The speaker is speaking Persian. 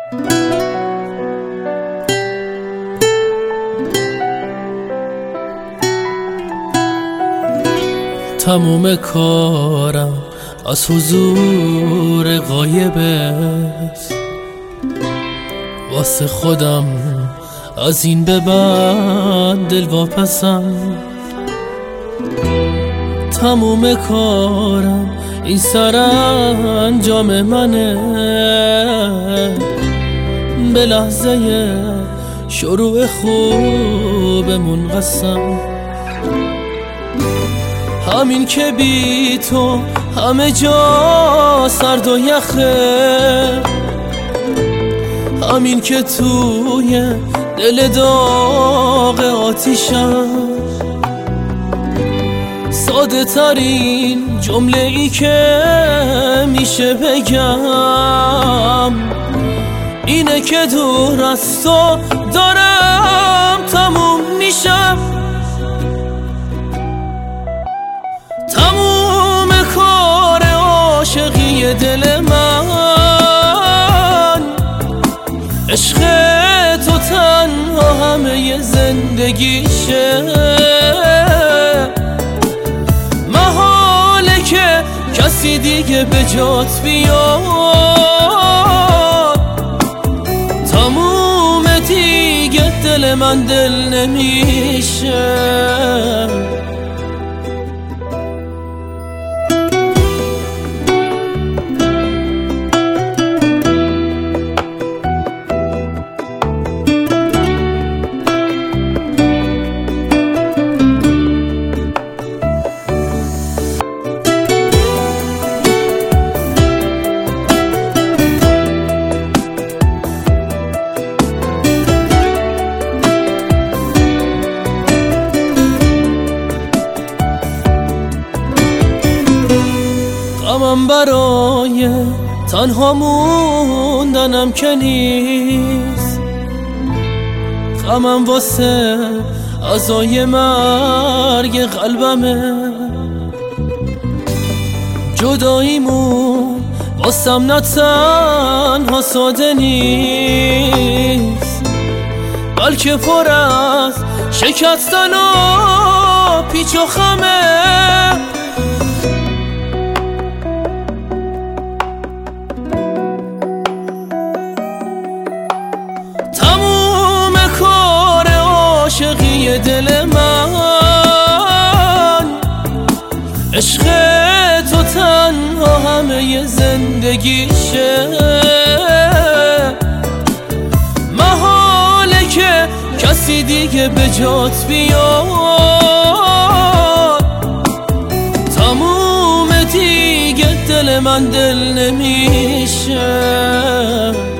تموم کارم از حضور غایبه، واسه خودم از این به بعد دل واپسم. تموم کارم این سرانجام منه، به لحظه شروع خوبمون قسم. همین که بی تو همه جا سرد و یخه، همین که توی دل داغ آتیشم. ساده ترین جمله ای که میشه بگم اینه که دور از تو دارم تموم میشم. تموم کار عاشقی دل من، عشق تو تنها همه زندگیشه. محاله که کسی دیگه به جات بیاد، تموم دیگه دل من دل نمیشه. غمم برای تنها موندنم که نیست، غمم واسه عزای مرگ قلبمه. جداییمون واسم نه تنها ساده نیست، بلکه پر از شکستن و پیچ و خمه. عاشقی دل من، عشق تو تنها همه زندگیشه. محاله که کسی دیگه به جات بیاد، تموم دیگه دل من دل نمیشه.